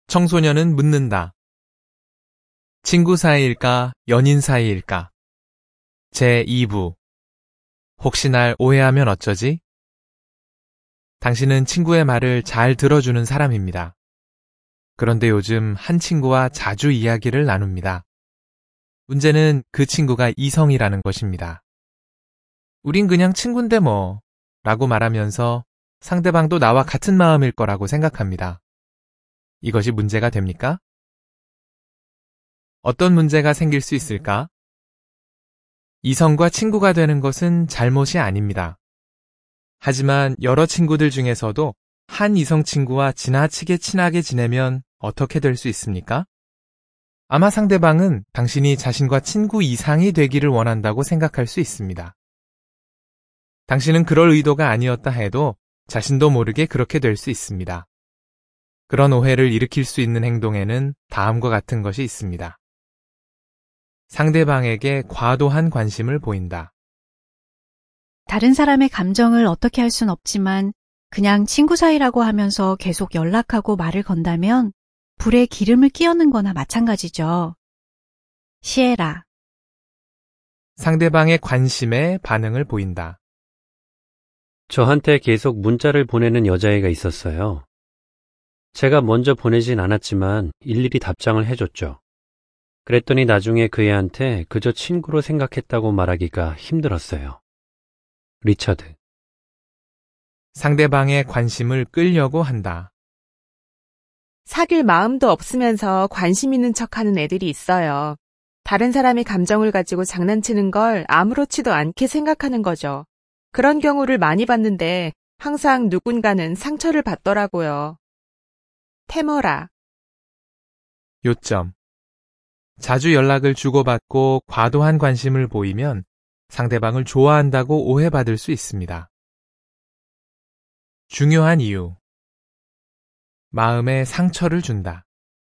청소년은 묻는다. 친구 사이일까, 연인 사이일까? 제2부. 혹시 날 오해하면 어쩌지? 당신은 친구의 말을 잘 들어주는 사람입니다. 그런데 요즘 한 친구와 자주 이야기를 나눕니다. 문제는 그 친구가 이성이라는 것입니다. 우린 그냥 친구인데 뭐, 라고 말하면서 상대방도 나와 같은 마음일 거라고 생각합니다. 이것이 문제가 됩니까? 어떤 문제가 생길 수 있을까? 이성과 친구가 되는 것은 잘못이 아닙니다. 하지만 여러 친구들 중에서도 한 이성 친구와 지나치게 친하게 지내면 어떻게 될 수 있습니까? 아마 상대방은 당신이 자신과 친구 이상이 되기를 원한다고 생각할 수 있습니다. 당신은 그럴 의도가 아니었다 해도 자신도 모르게 그렇게 될 수 있습니다. 그런 오해를 일으킬 수 있는 행동에는 다음과 같은 것이 있습니다. 상대방에게 과도한 관심을 보인다. 다른 사람의 감정을 어떻게 할 순 없지만 그냥 친구 사이라고 하면서 계속 연락하고 말을 건다면 불에 기름을 끼얹는 거나 마찬가지죠. 시에라. 상대방의 관심에 반응을 보인다. 저한테 계속 문자를 보내는 여자애가 있었어요. 제가 먼저 보내진 않았지만 일일이 답장을 해줬죠. 그랬더니 나중에 그 애한테 그저 친구로 생각했다고 말하기가 힘들었어요. 리처드. 상대방의 관심을 끌려고 한다. 사귈 마음도 없으면서 관심 있는 척하는 애들이 있어요. 다른 사람의 감정을 가지고 장난치는 걸 아무렇지도 않게 생각하는 거죠. 그런 경우를 많이 봤는데 항상 누군가는 상처를 받더라고요. 테머라. 요점. 자주 연락을 주고받고 과도한 관심을 보이면 상대방을 좋아한다고 오해받을 수 있습니다. 중요한 이유. 마음에 상처를 준다.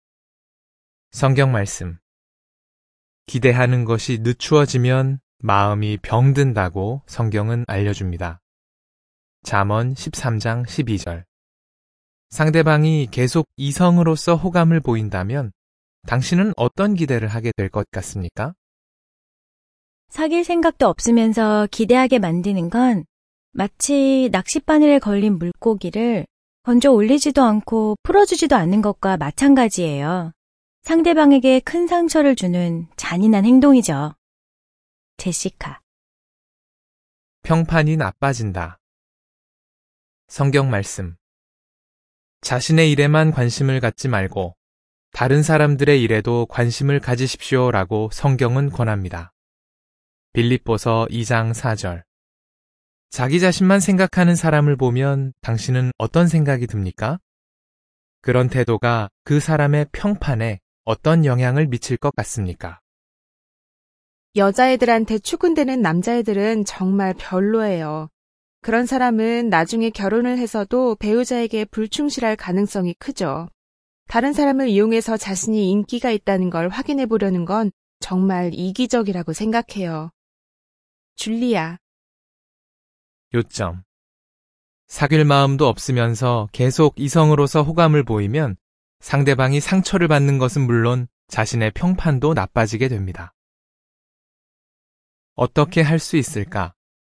성경 말씀. 기대하는 것이 늦추어지면 마음이 병든다고 성경은 알려줍니다. 잠언 13장 12절. 상대방이 계속 이성으로서 호감을 보인다면 당신은 어떤 기대를 하게 될 것 같습니까? 사귈 생각도 없으면서 기대하게 만드는 건 마치 낚싯바늘에 걸린 물고기를 건져 올리지도 않고 풀어주지도 않는 것과 마찬가지예요. 상대방에게 큰 상처를 주는 잔인한 행동이죠. 제시카. 평판이 나빠진다. 성경 말씀. 자신의 일에만 관심을 갖지 말고 다른 사람들의 일에도 관심을 가지십시오라고 성경은 권합니다. 빌립보서 2장 4절. 자기 자신만 생각하는 사람을 보면 당신은 어떤 생각이 듭니까? 그런 태도가 그 사람의 평판에 어떤 영향을 미칠 것 같습니까? 여자애들한테 추근대는 남자애들은 정말 별로예요. 그런 사람은 나중에 결혼을 해서도 배우자에게 불충실할 가능성이 크죠. 다른 사람을 이용해서 자신이 인기가 있다는 걸 확인해 보려는 건 정말 이기적이라고 생각해요. 줄리아. 요점. 사귈 마음도 없으면서 계속 이성으로서 호감을 보이면 상대방이 상처를 받는 것은 물론 자신의 평판도 나빠지게 됩니다. 어떻게 할 수 있을까?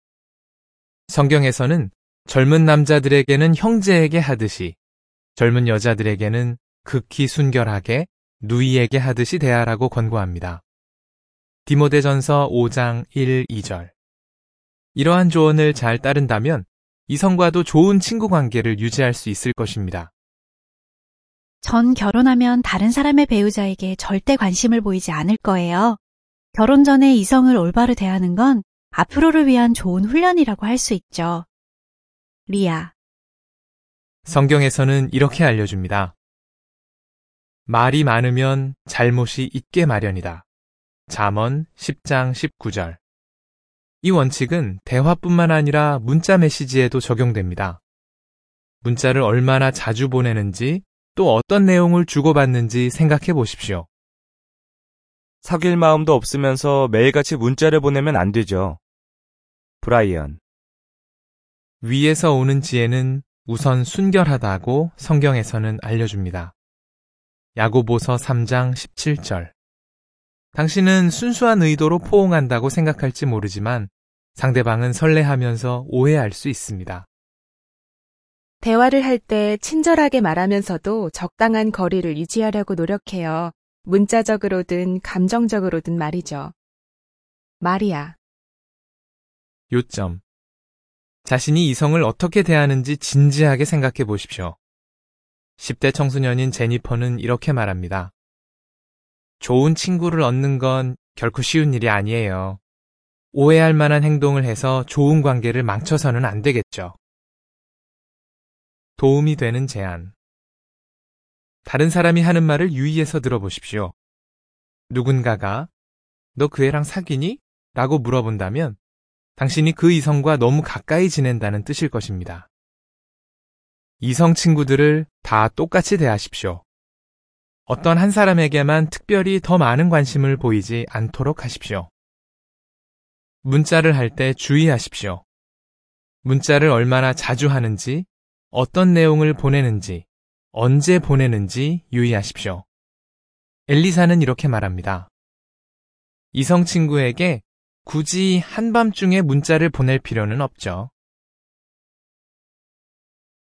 성경에서는 젊은 남자들에게는 형제에게 하듯이 젊은 여자들에게는 극히 순결하게 누이에게 하듯이 대하라고 권고합니다. 디모데전서 5장 1, 2절. 이러한 조언을 잘 따른다면 이성과도 좋은 친구 관계를 유지할 수 있을 것입니다. 전 결혼하면 다른 사람의 배우자에게 절대 관심을 보이지 않을 거예요. 결혼 전에 이성을 올바로 대하는 건 앞으로를 위한 좋은 훈련이라고 할 수 있죠. 리아. 성경에서는 이렇게 알려줍니다. 말이 많으면 잘못이 있게 마련이다. 잠언 10장 19절. 이 원칙은 대화뿐만 아니라 문자 메시지에도 적용됩니다. 문자를 얼마나 자주 보내는지 또 어떤 내용을 주고받는지 생각해 보십시오. 사귈 마음도 없으면서 매일같이 문자를 보내면 안 되죠. 브라이언. 위에서 오는 지혜는 우선 순결하다고 성경에서는 알려줍니다. 야고보서 3장 17절. 당신은 순수한 의도로 포옹한다고 생각할지 모르지만 상대방은 설레하면서 오해할 수 있습니다. 대화를 할 때 친절하게 말하면서도 적당한 거리를 유지하려고 노력해요. 문자적으로든 감정적으로든 말이죠. 마리아. 요점. 자신이 이성을 어떻게 대하는지 진지하게 생각해 보십시오. 10대 청소년인 제니퍼는 이렇게 말합니다. 좋은 친구를 얻는 건 결코 쉬운 일이 아니에요. 오해할 만한 행동을 해서 좋은 관계를 망쳐서는 안 되겠죠. 도움이 되는 제안. 다른 사람이 하는 말을 유의해서 들어보십시오. 누군가가 너 그 애랑 사귀니? 라고 물어본다면 당신이 그 이성과 너무 가까이 지낸다는 뜻일 것입니다. 이성 친구들을 다 똑같이 대하십시오. 어떤 한 사람에게만 특별히 더 많은 관심을 보이지 않도록 하십시오. 문자를 할 때 주의하십시오. 문자를 얼마나 자주 하는지, 어떤 내용을 보내는지, 언제 보내는지 유의하십시오. 엘리사는 이렇게 말합니다. 이성 친구에게 굳이 한밤중에 문자를 보낼 필요는 없죠.